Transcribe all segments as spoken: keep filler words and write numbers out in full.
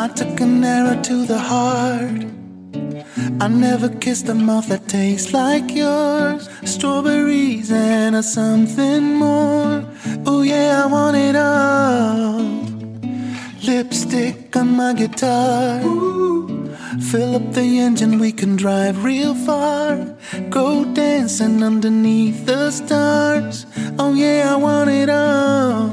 I took an arrow to the heart. I never kissed a mouth that tastes like yours. Strawberries and a something more. Oh yeah, I want it all. Lipstick on my guitar. Ooh. Fill up the engine, we can drive real far. Go dancing underneath the stars. Oh yeah, I want it all.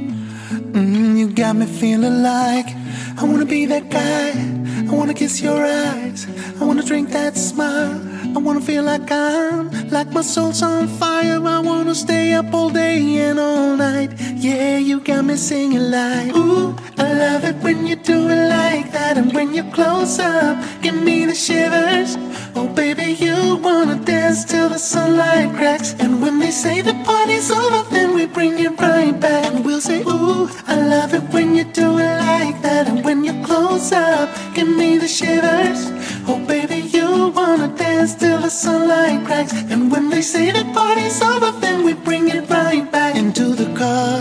Mm, you got me feeling like I wanna be that guy. I wanna kiss your eyes. I wanna drink that smile. I wanna feel like I'm, like my soul's on fire. I wanna stay up all day and all night. Yeah, you got me singing like, ooh, I love it when you do it like that. And when you're close up, give me the shivers. Oh baby, you wanna dance till the sunlight cracks. And when they say the party's over, then we bring it right back. And we'll say, ooh, I love it when you do it like that. And when you're close up, give me the shivers. Oh baby, you wanna dance till the sunlight cracks. And when they say the party's over, then we bring it right back into the car.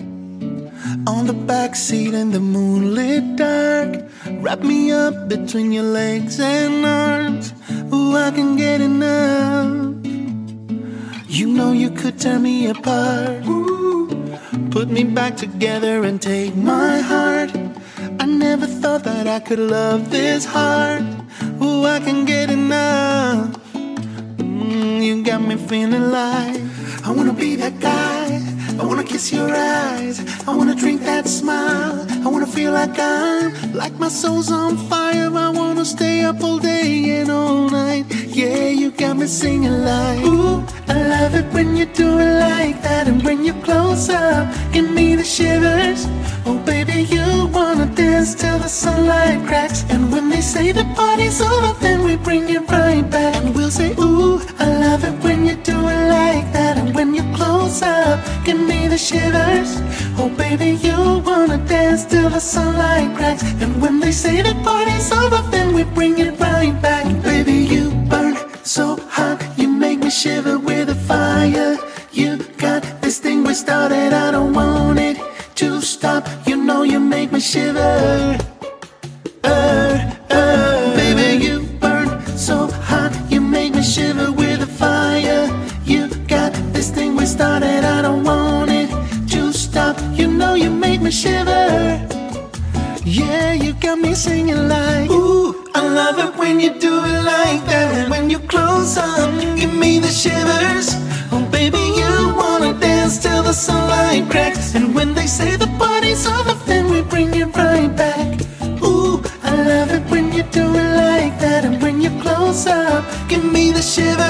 On the backseat in the moonlit dark. Wrap me up between your legs and arms. Ooh, I can get enough. You know you could tear me apart. Ooh, put me back together and take my heart. I never thought that I could love this hard. Ooh, I can get enough. Mm, you got me feeling like I wanna be that guy. I wanna kiss your eyes. I wanna drink that smile. I wanna feel like I'm, like my soul's on fire. I wanna stay up all day and all night. Yeah, you got me singing like, ooh, I love it when you do it like that. And when you're close up, give me the shivers. Oh baby, you wanna dance till the sunlight cracks. And when they say the party's over, then we bring it right back. And we'll say, ooh, I love it when you do it like that. And when you're close up, give me the shivers. Oh baby, you wanna dance till the sunlight cracks. And when they say the party's over, then we bring it right back. And baby, you burn so hot, you make me shiver with a fire. You got this thing we started, I don't want it to stop. You know you make me shiver. Uh, uh, baby, you burn so hot, you make me shiver with a fire. You got this thing we started, I don't want it to stop. You know you make me shiver. Yeah, you got me singing like, ooh, I love it when you do it like that. And when you close up, give me the shivers. Oh baby, you wanna dance till the sunlight cracks. And when they say the party's over, then we bring it right back. Ooh, I love it when you do it like that. And when you close up, give me the shivers.